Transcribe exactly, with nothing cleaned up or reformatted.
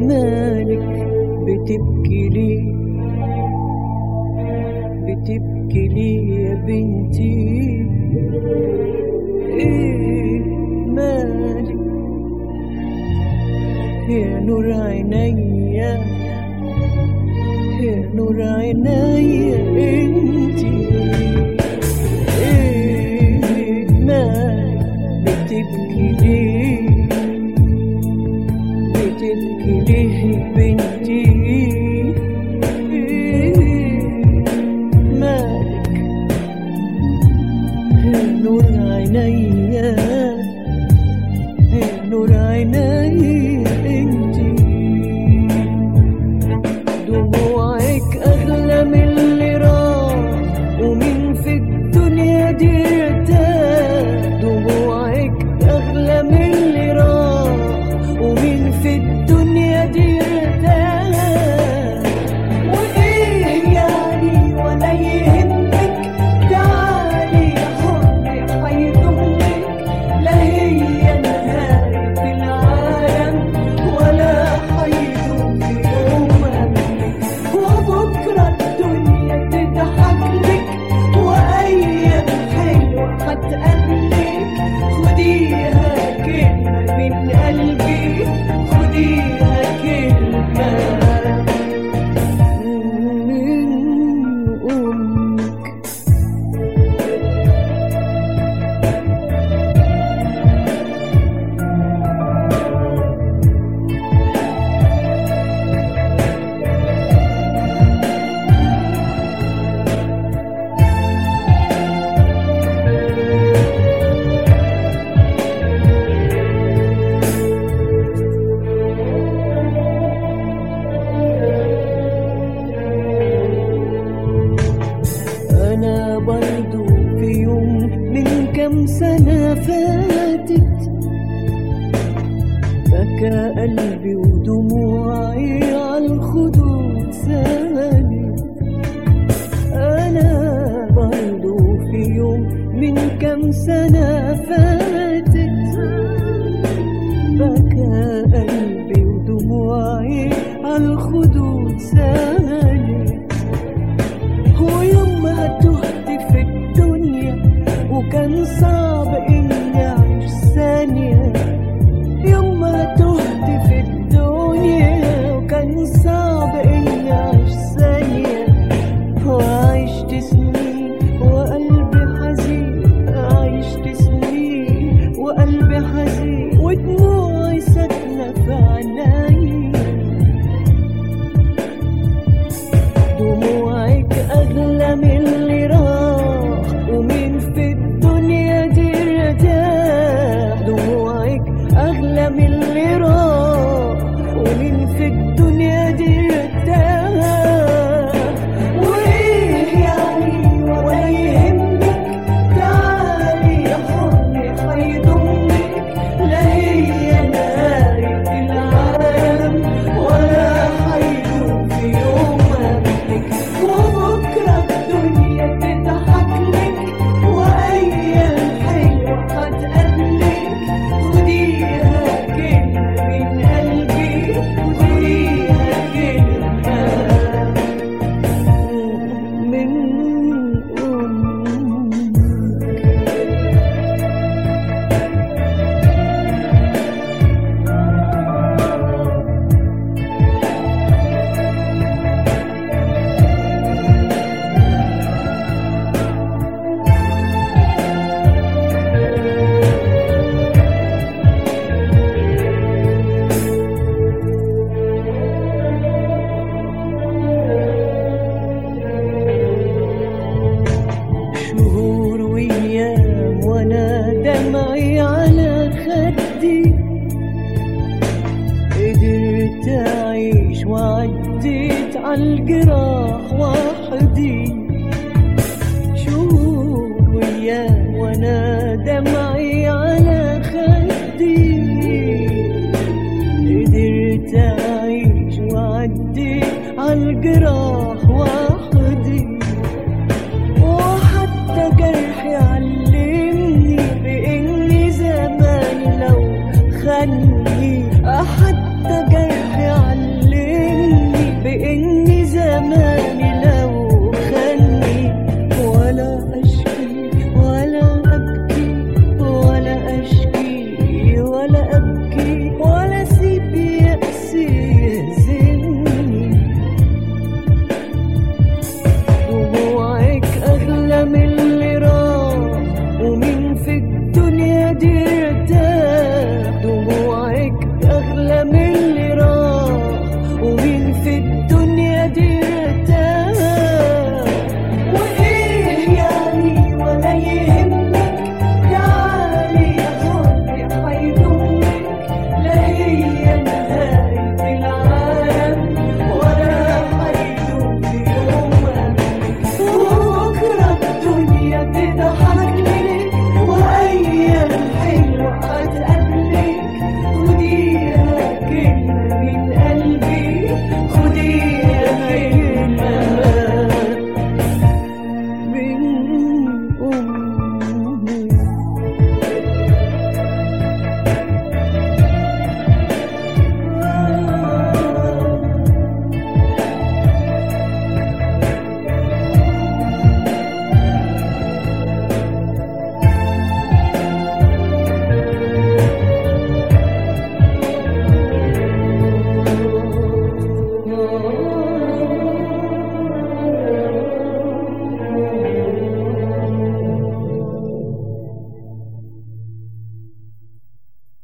مالك بتبكي ليه بتبكي ليه يا بنتي؟ ايه مالك يا نور عينيا يا نور عينيا انتي؟ ايه مالك بتبكي ليه بتبكي ليه يا بنتي؟ ايه مالك يا نور عينيا يا نور عينيا انتي؟ دموعك اغلى من اللي راح ومين في الدنيا دي ارتاح؟ دموعك اغلى من اللي راح ومين في الدنيا دي ارتاح؟ وايه يعني ولا يهمك؟ تعالي يا حبي حيضمك، لا هي نهاية العالم ولا حيضم في يوم همك، وبكرة الدنيا تضحك لك وأيام حلوة هتقابلك. خديها كلمة من قلبي، خديها كلمة من أمك. أنا برضو في يوم من كام سنة فاتت بكى قلبي ودموعي عالخدود سالت. أنا برضو في يوم من كام سنة فاتت بكى قلبي ودموعي عالخدود سالت. ويوم ما تهت في الدنيا وكان صعب اني اعيش ثانية، يوم ما تهت في الدنيا وكان صعب اني اعيش ثانية، وعشت سنين وقلبي حزين، عشت سنين وقلبي حزين ودموعي ساكنة في عيني. دموعك أغلى من اللي راح ومين في الدنيا دي ارتاح؟ دموعك أغلى من اللي راح ومين في الدنيا دي ارتاح؟ وإيه يعني ولا يهمك؟ تعالي يا حبي حيضمك، لا هي نهاية العالم ولا حيدوم في يوم همك، وبكرة الدنيا تضحك لك وأيام حلوة هتقابلك. خديها كلمة من قلبي، خديها كلمة من أمك. شهور وأيام وأنا دمعي على خدي، قدرت أعيش وعديت عالجراح وحدي. شهور وأيام وأنا دمعي